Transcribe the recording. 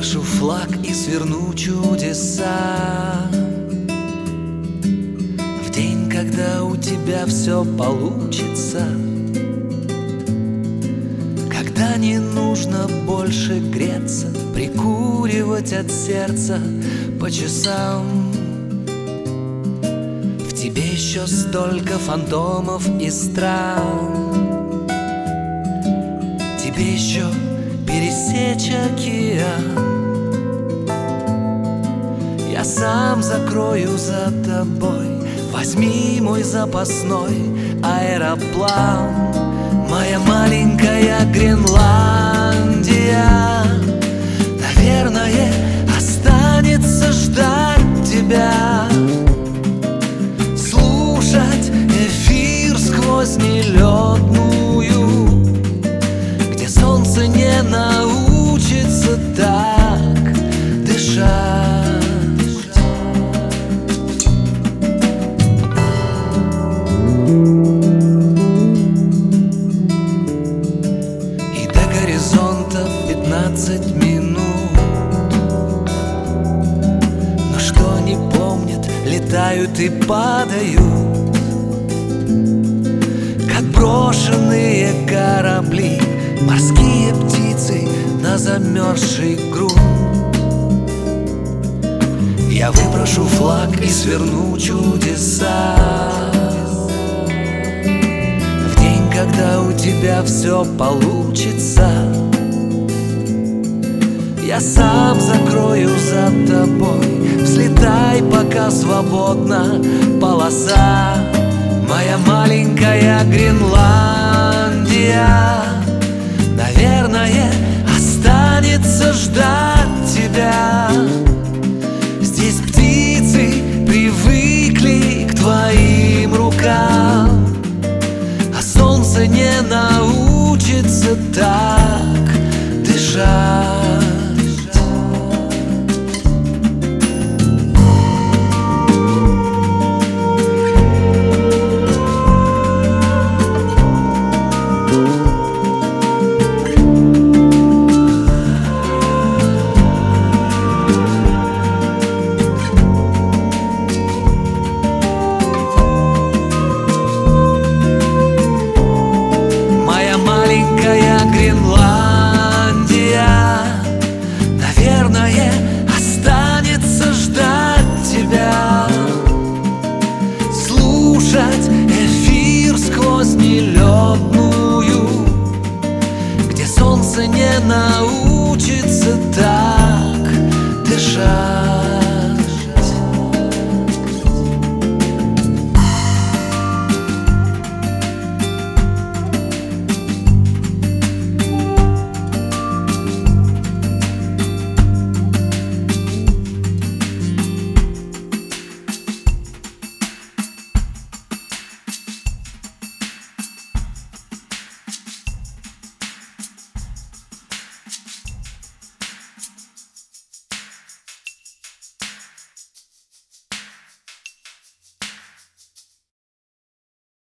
выброшу флаг и сверну чудеса. В день, когда у тебя все получится, когда не нужно больше греться, прикуривать от сердца по часам. В тебе еще столько фантомов и стран. Тебе еще пересечь океан. Я сам закрою за тобой. Возьми мой запасной аэроплан. Моя маленькая Гренландия, наверное, останется ждать тебя. Слушать эфир сквозь нелетную, где солнце не научится так дышать. И до горизонта 15 минут. Но что не помнят, летают и падают, как брошенные корабли, морские птицы на замерзший грунт. Я выброшу флаг и сверну чудеса. В день, когда у тебя все получится, я сам закрою за тобой. Взлетай, пока свободна полоса. Моя маленькая Гренландия, наверное, останется ждать тебя. Здесь птицы привыкли к твоим рукам, а солнце не научится так дышать. Гренландия, наверное, останется ждать тебя. Слушать эфир сквозь нелетную, где солнце не научится так дышать.